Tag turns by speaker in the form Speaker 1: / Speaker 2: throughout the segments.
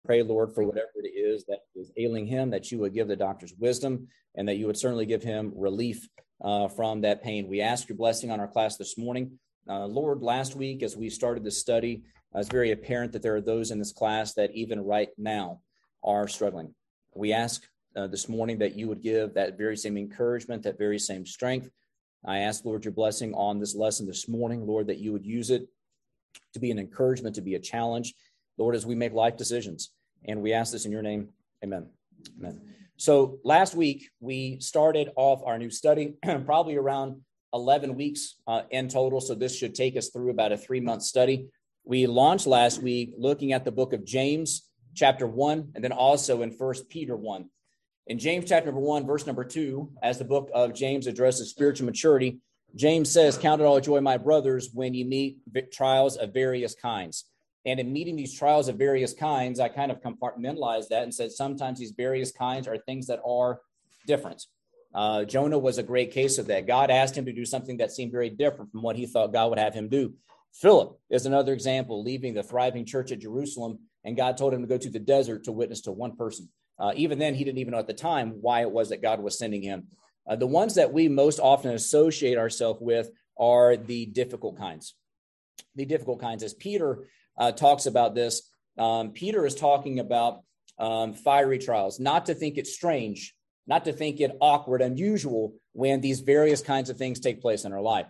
Speaker 1: pray, Lord, for whatever it is that is ailing him, that you would give the doctors wisdom and that you would certainly give him relief from that pain. We ask your blessing on our class this morning. Lord, last week as we started this study, it's very apparent that there are those in this class that even right now are struggling. We ask this morning that you would give that very same encouragement, that very same strength. I ask, Lord, your blessing on this lesson this morning, Lord, that you would use it to be an encouragement, to be a challenge, Lord, as we make life decisions. And we ask this in your name. Amen. Amen. So last week, we started off our new study, probably around 11 weeks in total. So this should take us through about a 3-month study. We launched last week looking at the book of James, chapter 1, and then also in 1 Peter 1. In James chapter 1, verse number 2, as the book of James addresses spiritual maturity, James says, "Count it all joy, my brothers, when you meet trials of various kinds." And in meeting these trials of various kinds, I kind of compartmentalized that and said sometimes these various kinds are things that are different. Jonah was a great case of that. God asked him to do something that seemed very different from what he thought God would have him do. Philip is another example, leaving the thriving church at Jerusalem, and God told him to go to the desert to witness to one person. Even then, he didn't even know at the time why it was that God was sending him. The ones that we most often associate ourselves with are the difficult kinds. The difficult kinds, as Peter talks about this, Peter is talking about fiery trials, not to think it strange, not to think it awkward, unusual when these various kinds of things take place in our life.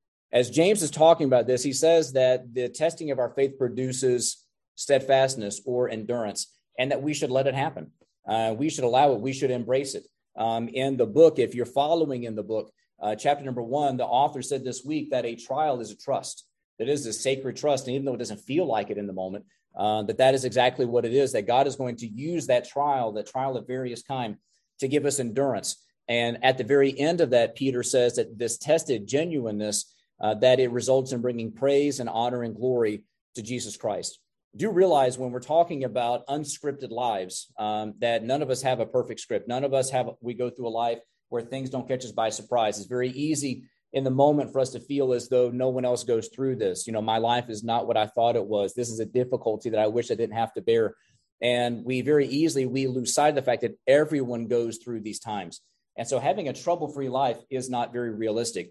Speaker 1: As James is talking about this, he says that the testing of our faith produces steadfastness or endurance, and that we should let it happen. We should allow it. We should embrace it. In the book, if you're following in the book, chapter number 1, the author said this week that a trial is a trust. It is a sacred trust, and even though it doesn't feel like it in the moment, that is exactly what it is, that God is going to use that trial of various kind, to give us endurance. And at the very end of that, Peter says that this tested genuineness, that it results in bringing praise and honor and glory to Jesus Christ. Do realize when we're talking about unscripted lives, that none of us have a perfect script. None of us we go through a life where things don't catch us by surprise. It's very easy in the moment for us to feel as though no one else goes through this. You know, my life is not what I thought it was. This is a difficulty that I wish I didn't have to bear. And we lose sight of the fact that everyone goes through these times. And so having a trouble-free life is not very realistic.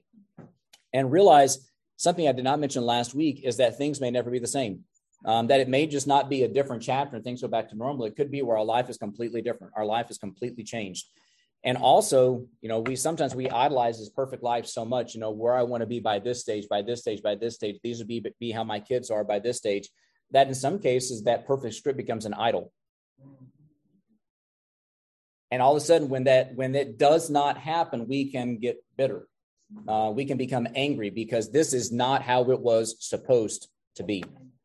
Speaker 1: And realize something I did not mention last week is that things may never be the same. That it may just not be a different chapter and things go back to normal. It could be where our life is completely different. Our life is completely changed. And also, you know, we idolize this perfect life so much, you know, where I want to be by this stage, by this stage, by this stage. These would be how my kids are by this stage. That in some cases, that perfect script becomes an idol. And all of a sudden, when it does not happen, we can get bitter. We can become angry because this is not how it was supposed to be.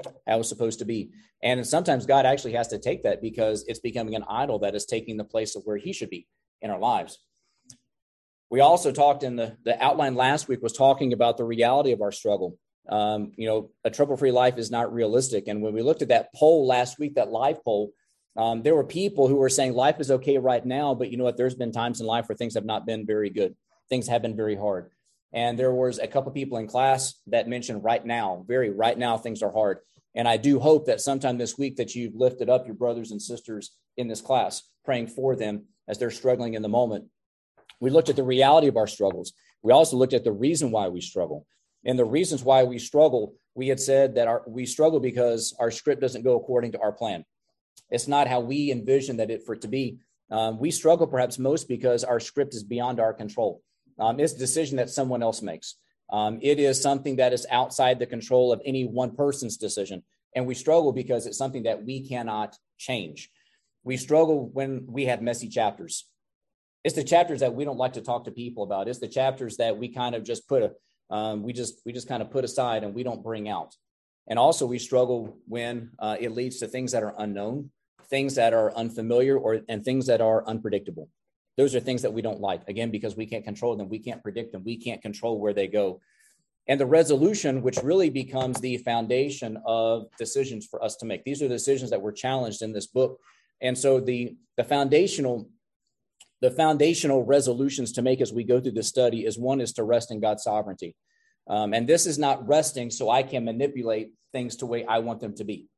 Speaker 1: And sometimes God actually has to take that because it's becoming an idol that is taking the place of where he should be in our lives. We also talked in the outline last week was talking about the reality of our struggle. You know, a trouble-free life is not realistic. And when we looked at that poll last week, that live poll, there were people who were saying life is okay right now, but you know what? There's been times in life where things have not been very good. Things have been very hard. And there was a couple people in class that mentioned right now things are hard. And I do hope that sometime this week that you've lifted up your brothers and sisters in this class, praying for them as they're struggling in the moment. We looked at the reality of our struggles. We also looked at the reason why we struggle. And the reasons why we struggle, we had said that we struggle because our script doesn't go according to our plan. It's not how we envision for it to be. We struggle perhaps most because our script is beyond our control. It's a decision that someone else makes. It is something that is outside the control of any one person's decision. And we struggle because it's something that we cannot change. We struggle when we have messy chapters. It's the chapters that we don't like to talk to people about. It's the chapters that we kind of just we just kind of put aside and we don't bring out. And also we struggle when it leads to things that are unknown, things that are unfamiliar, and things that are unpredictable. Those are things that we don't like, again, because we can't control them. We can't predict them. We can't control where they go. And the resolution, which really becomes the foundation of decisions for us to make. These are the decisions that were challenged in this book. And so the foundational resolutions to make as we go through this study is to rest in God's sovereignty. And this is not resting so I can manipulate things to the way I want them to be.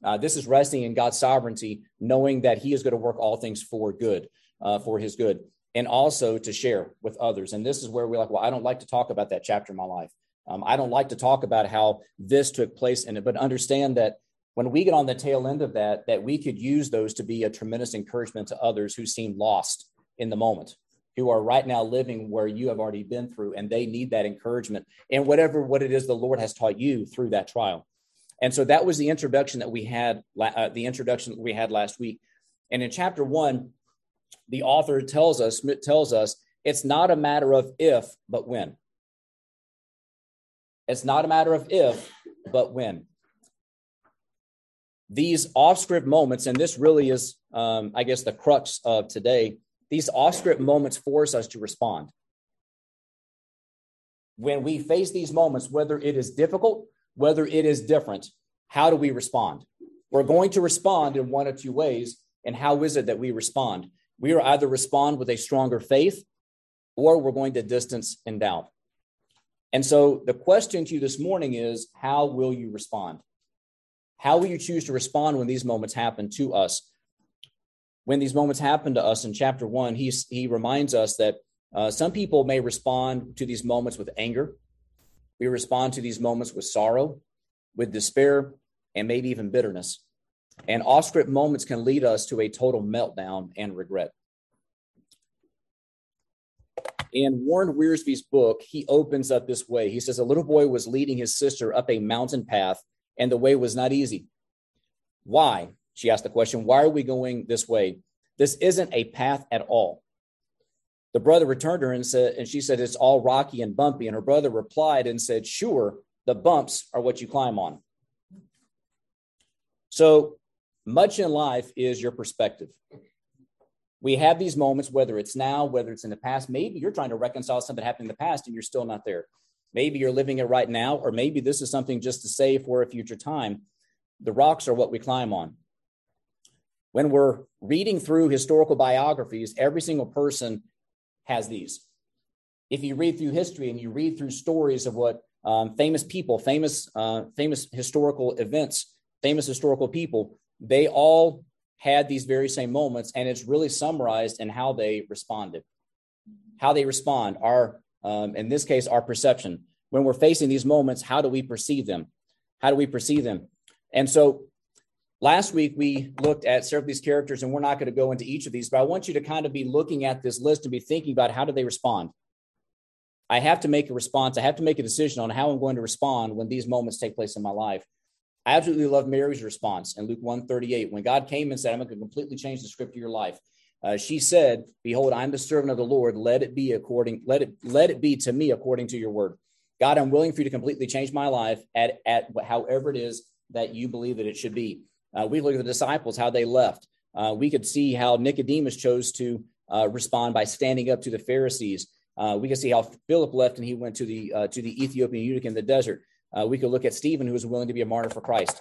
Speaker 1: This is resting in God's sovereignty, knowing that he is going to work all things for good, for his good, and also to share with others. And this is where we're like, well, I don't like to talk about that chapter in my life. I don't like to talk about how this took place in it, but understand that when we get on the tail end of that we could use those to be a tremendous encouragement to others who seem lost in the moment, who are right now living where you have already been through, and they need that encouragement and what it is the Lord has taught you through that trial. And so that was the introduction that we had, last week. And in chapter 1, the author tells us it's not a matter of if, but when. It's not a matter of if, but when. These off-script moments, and this really is, I guess, the crux of today, these off-script moments force us to respond. When we face these moments, whether it is difficult, whether it is different, how do we respond? We're going to respond in one of two ways. And how is it that we respond? We are either respond with a stronger faith, or we're going to distance and doubt. And so the question to you this morning is, how will you respond? How will you choose to respond when these moments happen to us? When these moments happen to us in chapter 1, he reminds us that some people may respond to these moments with anger. We respond to these moments with sorrow, with despair, and maybe even bitterness. And off-script moments can lead us to a total meltdown and regret. In Warren Wiersbe's book, he opens up this way. He says, a little boy was leading his sister up a mountain path, and the way was not easy. Why? She asked the question, why are we going this way? This isn't a path at all. The brother returned to her and she said, it's all rocky and bumpy. And her brother replied and said, sure, the bumps are what you climb on. So much in life is your perspective. We have these moments, whether it's now, whether it's in the past. Maybe you're trying to reconcile something that happened in the past and you're still not there. Maybe you're living it right now, or maybe this is something just to save for a future time. The rocks are what we climb on. When we're reading through historical biographies, every single person has these. If you read through history and you read through stories of what famous people, famous historical events, famous historical people, they all had these very same moments, and it's really summarized in how they responded. How they respond, in this case, our perception. When we're facing these moments, how do we perceive them? How do we perceive them? And so last week, we looked at several of these characters, and we're not going to go into each of these, but I want you to kind of be looking at this list and be thinking about how do they respond. I have to make a response. I have to make a decision on how I'm going to respond when these moments take place in my life. I absolutely love Mary's response in Luke 1:38. When God came and said, I'm going to completely change the script of your life. She said, behold, I'm the servant of the Lord. Let it be to me according to your word. God, I'm willing for you to completely change my life at however it is that you believe that it should be. We look at the disciples, how they left. We could see how Nicodemus chose to respond by standing up to the Pharisees. We could see how Philip left and he went to the Ethiopian eunuch in the desert. We could look at Stephen, who was willing to be a martyr for Christ.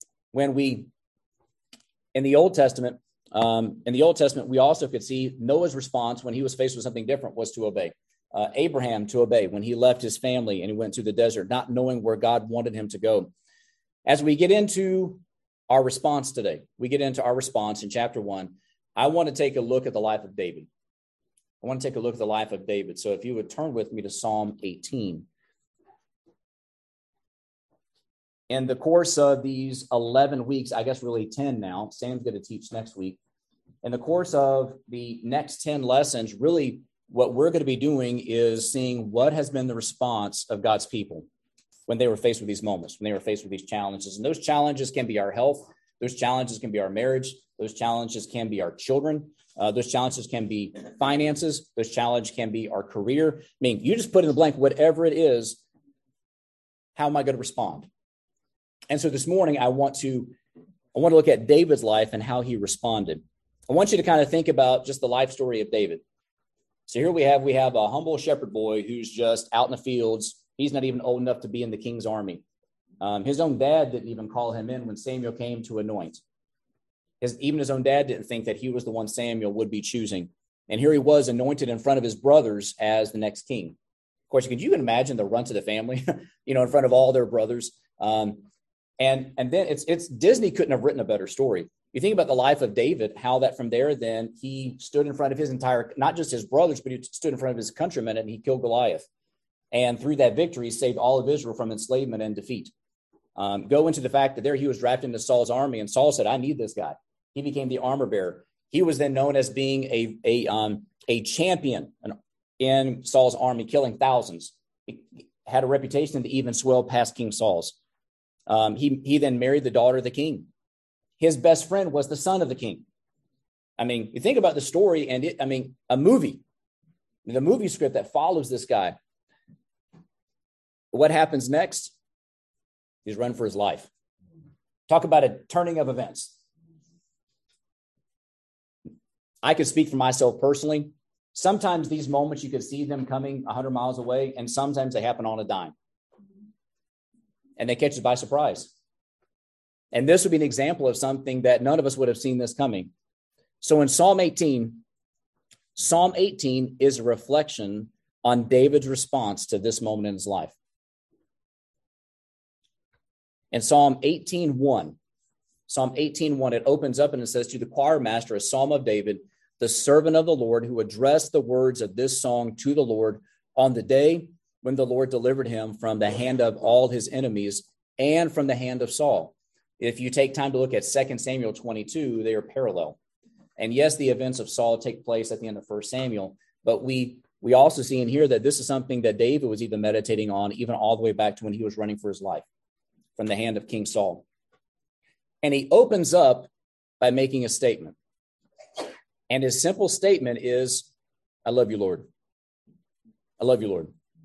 Speaker 1: In the Old Testament, we also could see Noah's response when he was faced with something different was to obey. Abraham to obey when he left his family and he went to the desert, not knowing where God wanted him to go. As we get into our response today, we get into our response in chapter 1. I want to take a look at the life of David. So if you would turn with me to Psalm 18. In the course of these 11 weeks, I guess really 10 now, Sam's going to teach next week. In the course of the next 10 lessons, really what we're going to be doing is seeing what has been the response of God's people when they were faced with these moments, when they were faced with these challenges. And those challenges can be our health. Those challenges can be our marriage. Those challenges can be our children. Those challenges can be finances. Those challenges can be our career. I mean, you just put in the blank, whatever it is, how am I going to respond? And so this morning, I want to look at David's life and how he responded. I want you to kind of think about just the life story of David. So here we have a humble shepherd boy who's just out in the fields. He's not even old enough to be in the king's army. His own dad didn't even call him in when Samuel came to anoint. Even his own dad didn't think that he was the one Samuel would be choosing. And here he was anointed in front of his brothers as the next king. Of course, could you imagine the runt of the family, in front of all their brothers? And then it's Disney couldn't have written a better story. You think about the life of David, how that from there, then he stood in front of his entire, not just his brothers, but he stood in front of his countrymen and he killed Goliath. And through that victory, he saved all of Israel from enslavement and defeat. Go into the fact that there he was drafted into Saul's army, and Saul said, I need this guy. He became the armor bearer. He was then known as being a champion in Saul's army, killing thousands. He had a reputation to even swell past King Saul's. He then married the daughter of the king. His best friend was the son of the king. I mean, you think about the story and the movie script that follows this guy. What happens next? He's run for his life. Talk about a turning of events. I could speak for myself personally. Sometimes these moments, you could see them coming 100 miles away, and sometimes they happen on a dime. And they catch us by surprise. And this would be an example of something that none of us would have seen this coming. So in Psalm 18 is a reflection on David's response to this moment in his life. In Psalm 18:1, it opens up and it says, to the choir master, a psalm of David, the servant of the Lord, who addressed the words of this song to the Lord on the day when the Lord delivered him from the hand of all his enemies and from the hand of Saul. If you take time to look at 2 Samuel 22, they are parallel. And yes, the events of Saul take place at the end of 1 Samuel, but we also see in here that this is something that David was even meditating on, even all the way back to when he was running for his life from the hand of King Saul. And he opens up by making a statement. And his simple statement is, I love you, Lord. I love you, Lord.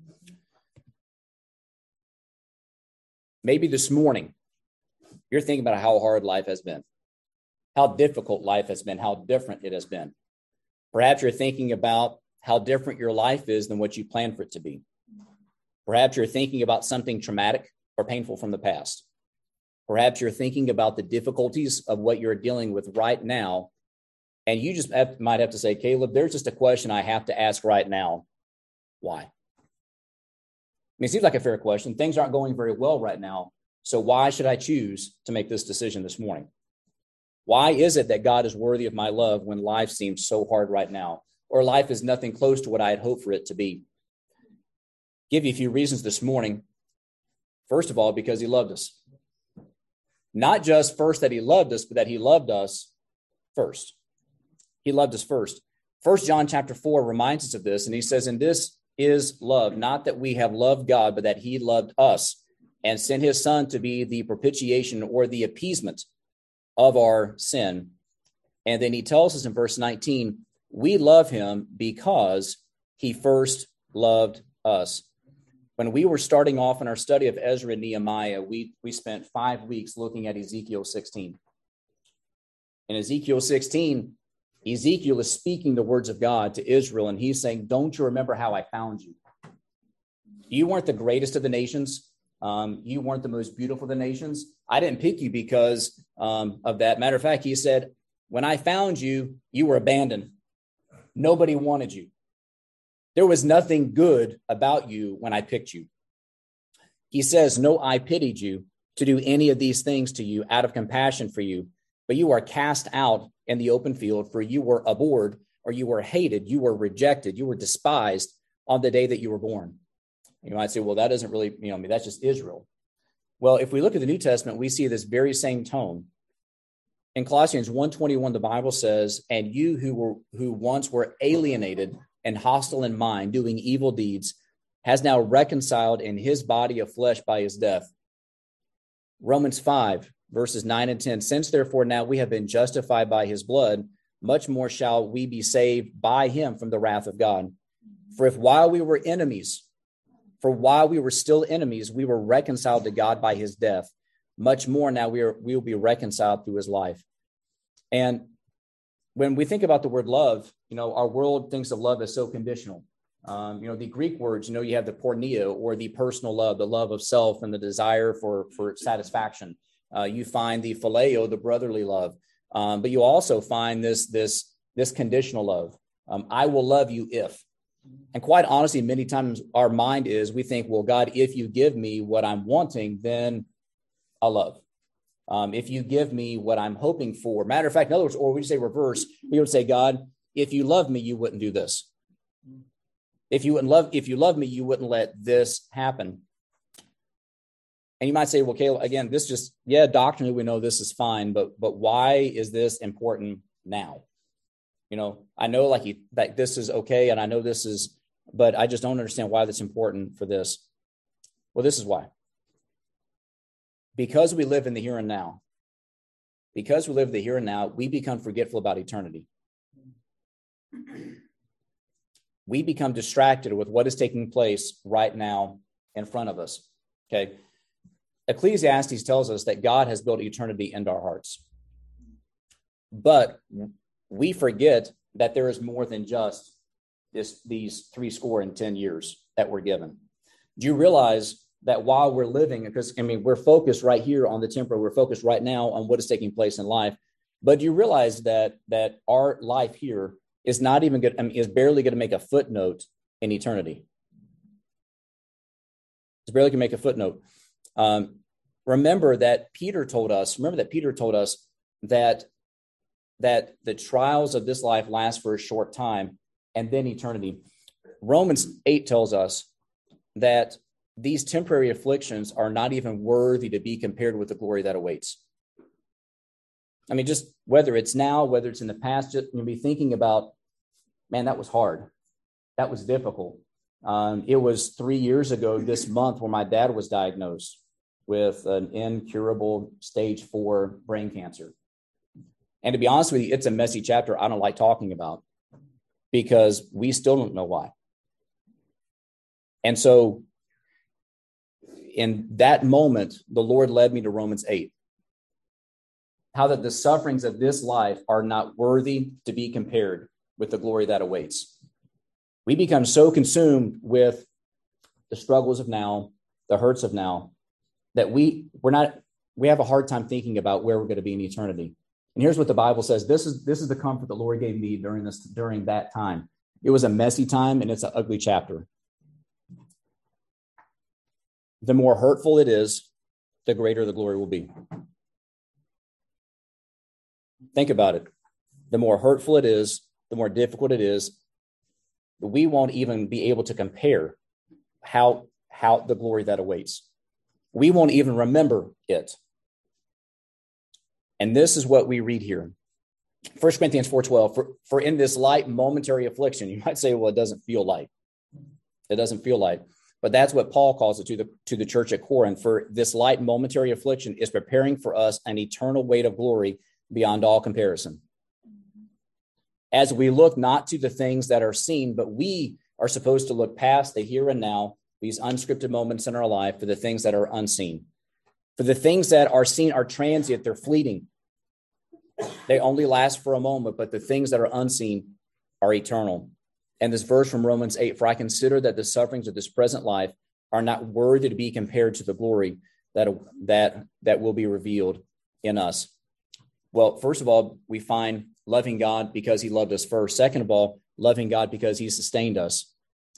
Speaker 1: Maybe this morning, you're thinking about how hard life has been, how difficult life has been, how different it has been. Perhaps you're thinking about how different your life is than what you planned for it to be. Perhaps you're thinking about something traumatic or painful from the past. Perhaps you're thinking about the difficulties of what you're dealing with right now, and you just might have to say, Caleb, there's just a question I have to ask right now. Why? I mean, it seems like a fair question. Things aren't going very well right now. So why should I choose to make this decision this morning? Why is it that God is worthy of my love when life seems so hard right now, or life is nothing close to what I had hoped for it to be? Give you a few reasons this morning. First of all, because he loved us. Not just first that he loved us, but that he loved us first. He loved us first. 1 John chapter 4 reminds us of this, and he says, and this is love, not that we have loved God, but that he loved us and sent his son to be the propitiation or the appeasement of our sin. And then he tells us in verse 19, we love him because he first loved us. When we were starting off in our study of Ezra and Nehemiah, we spent 5 weeks looking at Ezekiel 16. In Ezekiel 16, Ezekiel is speaking the words of God to Israel, and he's saying, don't you remember how I found you? You weren't the greatest of the nations. You weren't the most beautiful of the nations. I didn't pick you because of that. Matter of fact, he said, when I found you, you were abandoned. Nobody wanted you. There was nothing good about you when I picked you. He says, no, I pitied you to do any of these things to you out of compassion for you, but you are cast out in the open field, for you were abhorred, or you were hated, you were rejected, you were despised on the day that you were born. You might say, well, that doesn't really, that's just Israel. Well, if we look at the New Testament, we see this very same tone. In Colossians 1:21, the Bible says, and you who once were alienated and hostile in mind, doing evil deeds, has now reconciled in his body of flesh by his death. Romans 5, verses 9 and 10, since therefore now we have been justified by his blood, much more shall we be saved by him from the wrath of God. For while we were still enemies, we were reconciled to God by his death. Much more now we will be reconciled through his life. And when we think about the word love, our world thinks of love as so conditional. The Greek words, you have the porneia, or the personal love, the love of self and the desire for satisfaction. You find the phileo, the brotherly love. But you also find this conditional love. I will love you if. And quite honestly, many times our mind is, we think, well, God, if you give me what I'm wanting, then I'll love. If you give me what I'm hoping for, matter of fact, in other words, or we say reverse, we would say, God, if you love me, you wouldn't do this. If you love me, you wouldn't let this happen. And you might say, well, Caleb, again, this just, doctrinally we know this is fine, but why is this important now? I know like this is okay, and I know this is, but I just don't understand why that's important for this. Well, this is why. Because we live in the here and now. Because we live the here and now, we become forgetful about eternity. We become distracted with what is taking place right now in front of us. Okay. Ecclesiastes tells us that God has built eternity into our hearts. But we forget that there is more than just these 70 years that we're given. Do you realize that while we're living, because we're focused right here on the temporal, we're focused right now on what is taking place in life, but do you realize that our life here is not even good, is barely going to make a footnote in eternity? It's barely going to make a footnote. Remember that Peter told us that the trials of this life last for a short time and then eternity. Romans 8 tells us that these temporary afflictions are not even worthy to be compared with the glory that awaits. Just whether it's now, whether it's in the past, just be thinking about, man, that was hard. That was difficult. It was 3 years ago this month where my dad was diagnosed with an incurable stage 4 brain cancer. And to be honest with you, it's a messy chapter I don't like talking about because we still don't know why. And so in that moment, the Lord led me to Romans 8. How that the sufferings of this life are not worthy to be compared with the glory that awaits. We become so consumed with the struggles of now, the hurts of now, that we have a hard time thinking about where we're going to be in eternity. And here's what the Bible says. This is the comfort the Lord gave me during that time. It was a messy time and it's an ugly chapter. The more hurtful it is, the greater the glory will be. Think about it. The more hurtful it is, the more difficult it is. We won't even be able to compare how the glory that awaits. We won't even remember it. And this is what we read here. 1 Corinthians 4:12, for in this light momentary affliction, you might say, well, it doesn't feel light. It doesn't feel light. But that's what Paul calls it to the church at Corinth. For this light momentary affliction is preparing for us an eternal weight of glory beyond all comparison. As we look not to the things that are seen, but we are supposed to look past the here and now, these unscripted moments in our life, for the things that are unseen. For the things that are seen are transient, they're fleeting. They only last for a moment, but the things that are unseen are eternal. And this verse from Romans 8, for I consider that the sufferings of this present life are not worthy to be compared to the glory that will be revealed in us. Well, first of all, we find loving God because he loved us first. Second of all, loving God because he sustained us.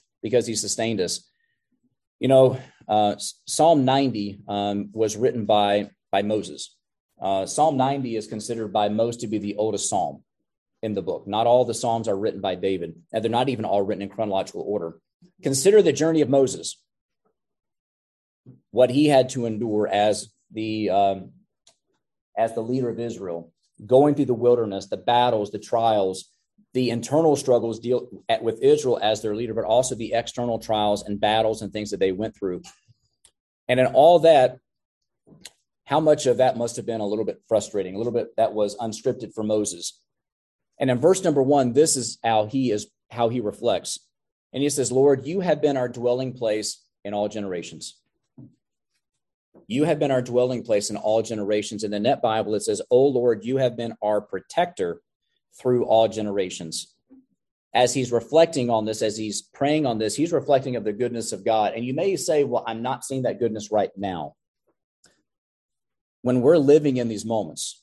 Speaker 1: Psalm 90 was written by Moses. Psalm 90 is considered by most to be the oldest psalm in the book. Not all the Psalms are written by David, and they're not even all written in chronological order. Consider the journey of Moses, what he had to endure as the leader of Israel, going through the wilderness, the battles, the trials, the internal struggles with Israel as their leader, but also the external trials and battles and things that they went through. And in all that, how much of that must have been a little bit frustrating, a little bit that was unscripted for Moses. And in verse number 1, this is how he reflects. And he says, Lord, you have been our dwelling place in all generations. You have been our dwelling place in all generations. In the Net Bible, it says, O Lord, you have been our protector through all generations. As he's reflecting on this, as he's praying on this, he's reflecting of the goodness of God. And you may say, well, I'm not seeing that goodness right now. When we're living in these moments,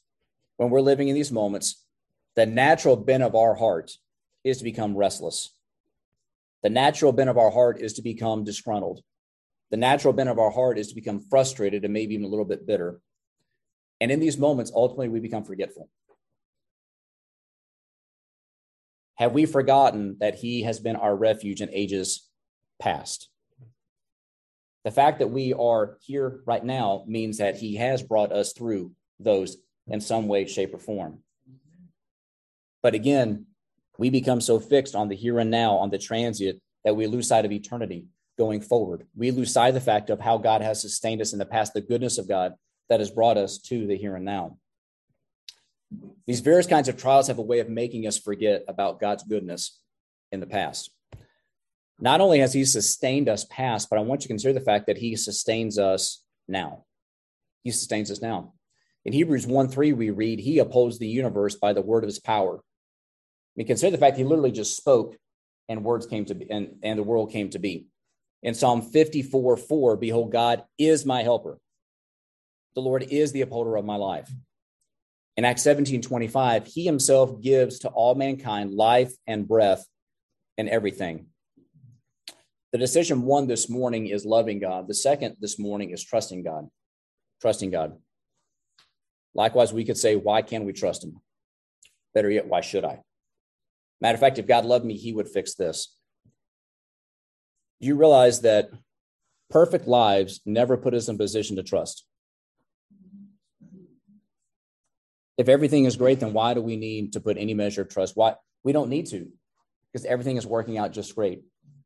Speaker 1: the natural bent of our heart is to become restless. The natural bent of our heart is to become disgruntled. The natural bent of our heart is to become frustrated and maybe even a little bit bitter. And in these moments, ultimately, we become forgetful. Have we forgotten that he has been our refuge in ages past? The fact that we are here right now means that he has brought us through those in some way, shape, or form. But again, we become so fixed on the here and now, on the transient, that we lose sight of eternity going forward. We lose sight of the fact of how God has sustained us in the past, the goodness of God that has brought us to the here and now. These various kinds of trials have a way of making us forget about God's goodness in the past. Not only has he sustained us past, but I want you to consider the fact that he sustains us now. He sustains us now. In Hebrews 1:3, we read, he upholds the universe by the word of his power. I mean, consider the fact he literally just spoke and words came to be, and the world came to be. In Psalm 54:4, behold, God is my helper. The Lord is the upholder of my life. In Acts 17:25, he himself gives to all mankind life and breath and everything. The decision one this morning is loving God. The second this morning is trusting God. Trusting God. Likewise, we could say, why can't we trust him? Better yet, why should I? Matter of fact, if God loved me, he would fix this. Do you realize that perfect lives never put us in position to trust? If everything is great, then why do we need to put any measure of trust? Why? We don't need to, because everything is working out just great.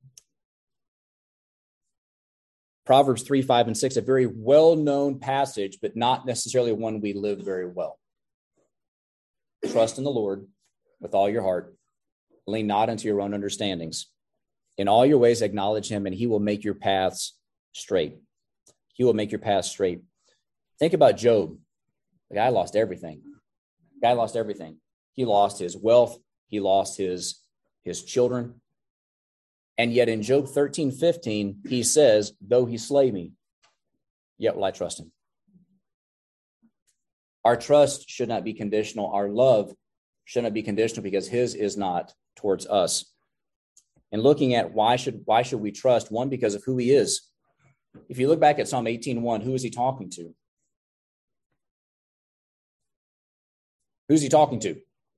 Speaker 1: Proverbs 3, 5, and 6, a very well-known passage, but not necessarily one we live very well. Trust in the Lord with all your heart. Lean not unto your own understandings. In all your ways acknowledge him, and he will make your paths straight. He will make your paths straight. Think about Job. The guy lost everything. He lost his wealth. He lost his children. And yet in Job 13:15, he says, though he slay me, yet will I trust him. Our trust should not be conditional. Our love should not be conditional, because his is not towards us. And looking at why should we trust? One, because of who he is. If you look back at Psalm 18:1, who is he talking to? Who's he talking to?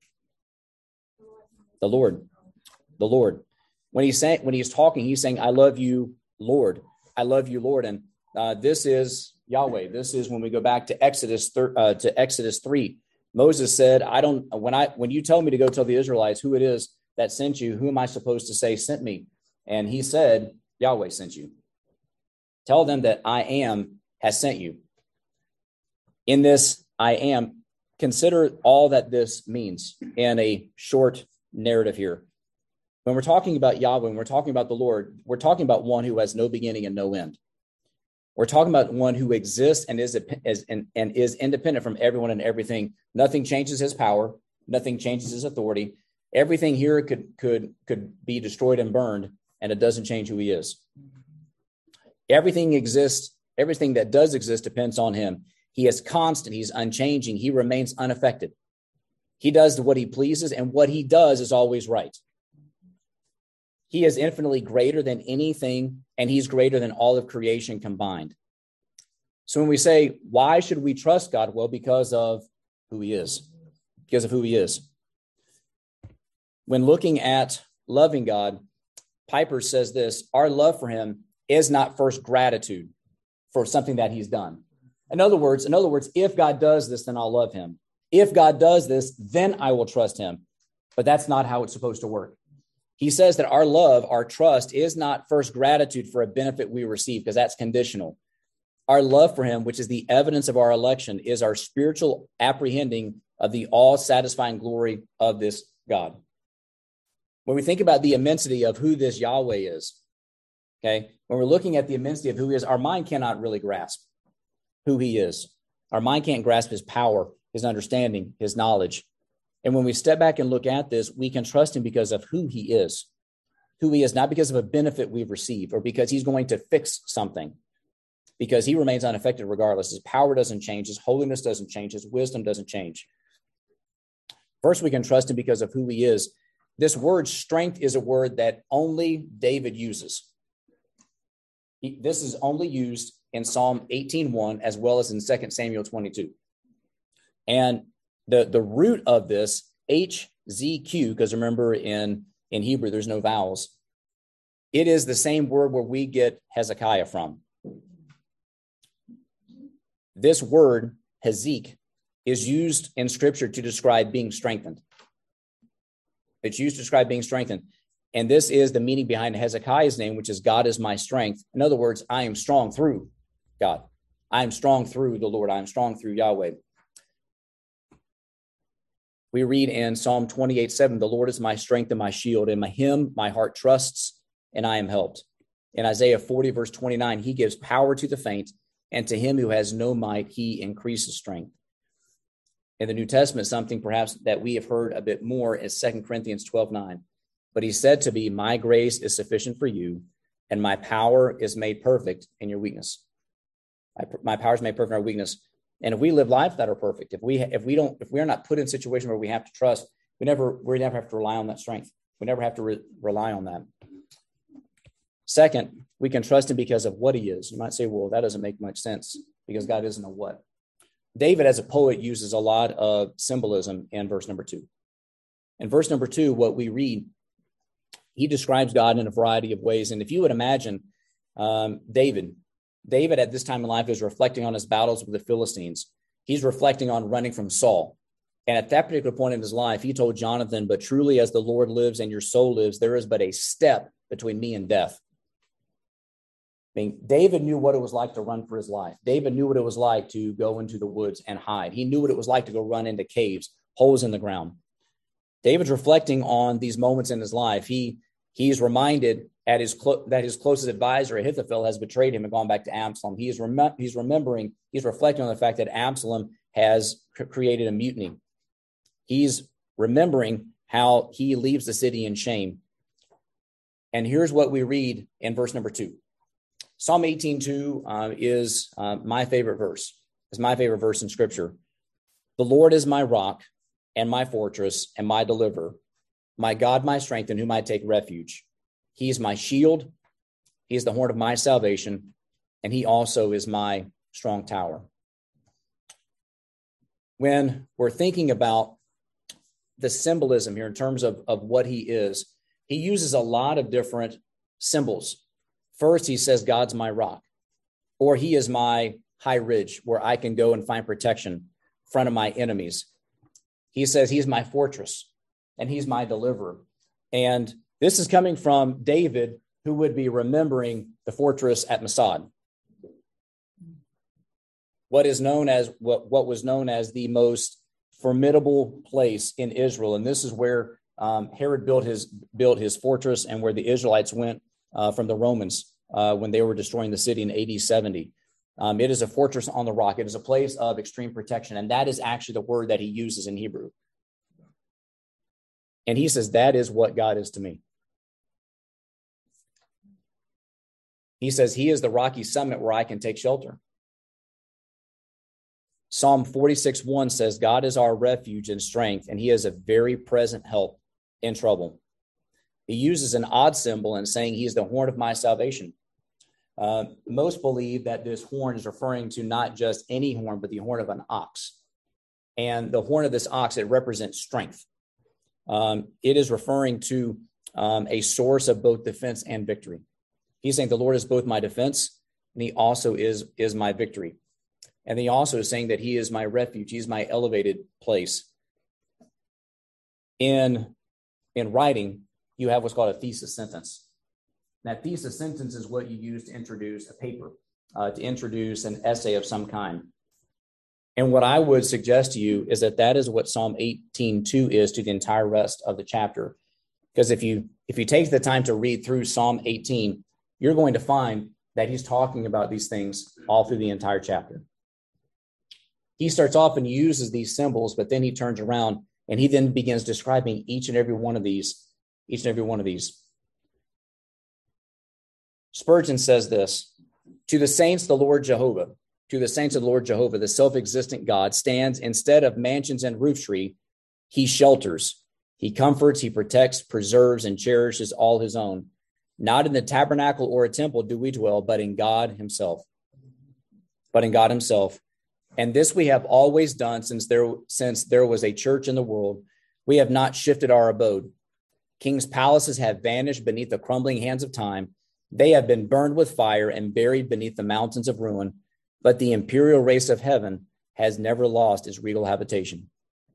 Speaker 1: The Lord. The Lord. When he's talking, he's saying, I love you, Lord. I love you, Lord. And this is Yahweh. This is when we go back to Exodus 3. Moses said, when you tell me to go tell the Israelites who it is that sent you, who am I supposed to say sent me? And he said, Yahweh sent you. Tell them that I am has sent you. In this I am, consider all that this means in a short narrative here. When we're talking about Yahweh, when we're talking about the Lord, we're talking about one who has no beginning and no end. We're talking about one who exists and is independent from everyone and everything. Nothing changes his power. Nothing changes his authority. Everything here could be destroyed and burned, and it doesn't change who he is. Everything exists. Everything that does exist depends on him. He is constant. He's unchanging. He remains unaffected. He does what he pleases, and what he does is always right. He is infinitely greater than anything, and he's greater than all of creation combined. So when we say, why should we trust God? Well, because of who he is. Because of who he is. When looking at loving God, Piper says this: our love for him is not first gratitude for something that he's done. In other words, if God does this, then I'll love him. If God does this, then I will trust him. But that's not how it's supposed to work. He says that our love, our trust, is not first gratitude for a benefit we receive, because that's conditional. Our love for him, which is the evidence of our election, is our spiritual apprehending of the all-satisfying glory of this God. When we think about the immensity of who this Yahweh is, okay, when we're looking at the immensity of who he is, our mind cannot really grasp who he is. Our mind can't grasp his power, his understanding, his knowledge. And when we step back and look at this, we can trust him because of who he is. Who he is, not because of a benefit we've received or because he's going to fix something. Because he remains unaffected regardless. His power doesn't change. His holiness doesn't change. His wisdom doesn't change. First, we can trust him because of who he is. This word strength is a word that only David uses. This is only used in Psalm 18:1 as well as in 2 Samuel 22. And the root of this, HZQ, because remember in Hebrew, there's no vowels. It is the same word where we get Hezekiah from. This word, Hezek, is used in Scripture to describe being strengthened. It's used to describe being strengthened. And this is the meaning behind Hezekiah's name, which is God is my strength. In other words, I am strong through God. I am strong through the Lord. I am strong through Yahweh. We read in Psalm 28:7, the Lord is my strength and my shield. In him my heart trusts, and I am helped. In Isaiah 40, verse 29, he gives power to the faint, and to him who has no might, he increases strength. In the New Testament, something perhaps that we have heard a bit more is 2 Corinthians 12:9. But he said to me, my grace is sufficient for you, and my power is made perfect in your weakness. My power is made perfect in our weakness. And if we live lives that are perfect, if we are not put in a situation where we have to trust, we never have to rely on that strength. We never have to rely on that. Second, we can trust him because of what he is. You might say, well, that doesn't make much sense because God isn't a what. David, as a poet, uses a lot of symbolism in verse number 2. In verse number 2, what we read, he describes God in a variety of ways. And if you would imagine David at this time in life is reflecting on his battles with the Philistines. He's reflecting on running from Saul. And at that particular point in his life, he told Jonathan, but truly as the Lord lives and your soul lives, there is but a step between me and death. I mean, David knew what it was like to run for his life. David knew what it was like to go into the woods and hide. He knew what it was like to go run into caves, holes in the ground. David's reflecting on these moments in his life. He's reminded that his closest advisor, Ahithophel, has betrayed him and gone back to Absalom. He's reflecting on the fact that Absalom has created a mutiny. He's remembering how he leaves the city in shame. And here's what we read in verse number 2. Psalm 18:2 is my favorite verse. It's my favorite verse in Scripture. The Lord is my rock and my fortress and my deliverer, my God, my strength, in whom I take refuge. He is my shield. He is the horn of my salvation, and he also is my strong tower. When we're thinking about the symbolism here in terms of what he is, he uses a lot of different symbols. First, he says, God's my rock, or he is my high ridge where I can go and find protection in front of my enemies. He says he's my fortress and he's my deliverer. And this is coming from David, who would be remembering the fortress at Masad. What was known as the most formidable place in Israel. And this is where Herod built his fortress and where the Israelites went from the Romans when they were destroying the city in AD 70. It is a fortress on the rock. It is a place of extreme protection. And that is actually the word that he uses in Hebrew. And he says, that is what God is to me. He says, he is the rocky summit where I can take shelter. Psalm 46:1 says, God is our refuge and strength, and he is a very present help in trouble. He uses an odd symbol in saying he is the horn of my salvation. Most believe that this horn is referring to not just any horn, but the horn of an ox. And the horn of this ox, it represents strength. It is referring to a source of both defense and victory. He's saying the Lord is both my defense, and he also is my victory. And he also is saying that he is my refuge. He's my elevated place. In writing, you have what's called a thesis sentence. That thesis sentence is what you use to introduce a paper, to introduce an essay of some kind. And what I would suggest to you is that is what Psalm 18:2 is to the entire rest of the chapter. Because if you take the time to read through Psalm 18, you're going to find that he's talking about these things all through the entire chapter. He starts off and uses these symbols, but then he turns around and he then begins describing each and every one of these. Spurgeon says this, to the saints of the Lord Jehovah, the self-existent God, stands instead of mansions and roof tree. He shelters, he comforts, he protects, preserves, and cherishes all his own. Not in the tabernacle or a temple do we dwell, but in God himself. And this we have always done since there was a church in the world. We have not shifted our abode. Kings' palaces have vanished beneath the crumbling hands of time. They have been burned with fire and buried beneath the mountains of ruin. But the imperial race of heaven has never lost its regal habitation.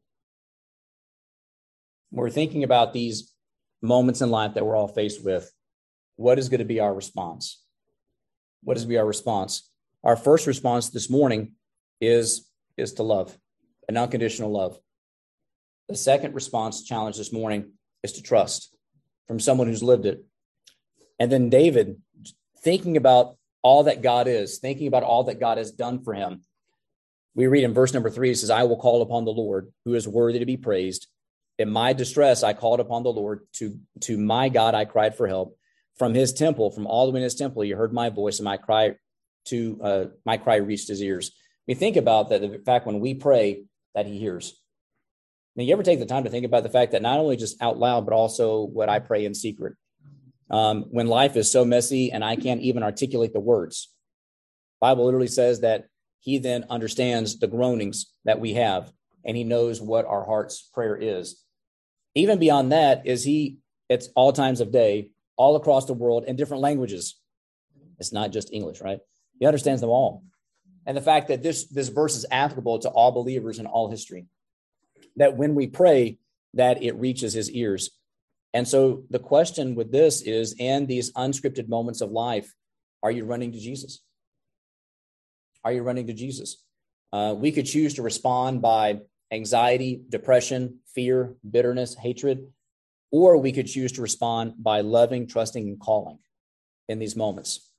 Speaker 1: We're thinking about these moments in life that we're all faced with. What is going to be our response? What is going to be our response? Our first response this morning is to love, an unconditional love. The second response challenge this morning is to trust from someone who's lived it. And then David, thinking about all that God is, thinking about all that God has done for him. We read in verse number 3, it says, I will call upon the Lord, who is worthy to be praised. In my distress, I called upon the Lord. To my God, I cried for help. From his temple, from all the way in his temple, you heard my voice, and my cry reached his ears. We think about that, the fact when we pray that he hears. I mean, you ever take the time to think about the fact that not only just out loud, but also what I pray in secret? When life is so messy and I can't even articulate the words, the Bible literally says that he then understands the groanings that we have, and he knows what our heart's prayer is. Even beyond that, it's all times of day, all across the world in different languages. It's not just English, right? He understands them all. And the fact that this verse is applicable to all believers in all history, that when we pray, that it reaches his ears. And so the question with this is, in these unscripted moments of life, are you running to Jesus? Are you running to Jesus? We could choose to respond by anxiety, depression, fear, bitterness, hatred, or we could choose to respond by loving, trusting, and calling in these moments.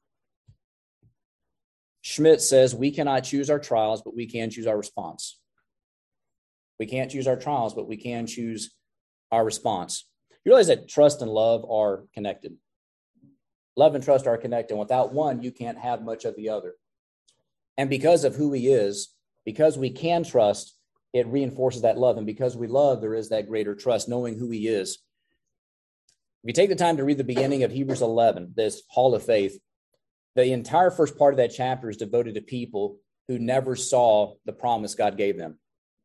Speaker 1: Schmidt says we cannot choose our trials, but we can choose our response. We can't choose our trials, but we can choose our response. You realize that trust and love are connected. Love and trust are connected. And without one, you can't have much of the other. And because of who he is, because we can trust, it reinforces that love. And because we love, there is that greater trust, knowing who he is. If you take the time to read the beginning of Hebrews 11, this hall of faith, the entire first part of that chapter is devoted to people who never saw the promise God gave them.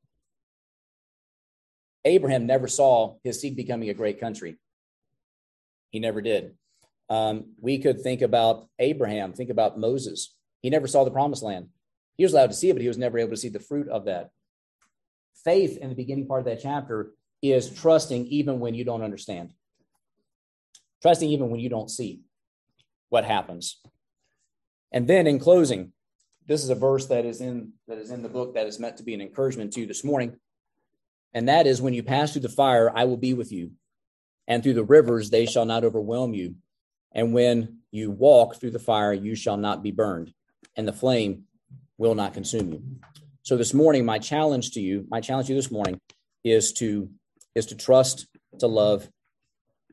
Speaker 1: Abraham never saw his seed becoming a great country. He never did. We could think about Abraham, think about Moses. He never saw the promised land. He was allowed to see it, but he was never able to see the fruit of that. Faith in the beginning part of that chapter is trusting even when you don't understand. Trusting even when you don't see what happens. And then in closing, this is a verse that is in the book that is meant to be an encouragement to you this morning. And that is, when you pass through the fire, I will be with you. And through the rivers, they shall not overwhelm you. And when you walk through the fire, you shall not be burned, and the flame will not consume you. So this morning, my challenge to you this morning is to trust, to love,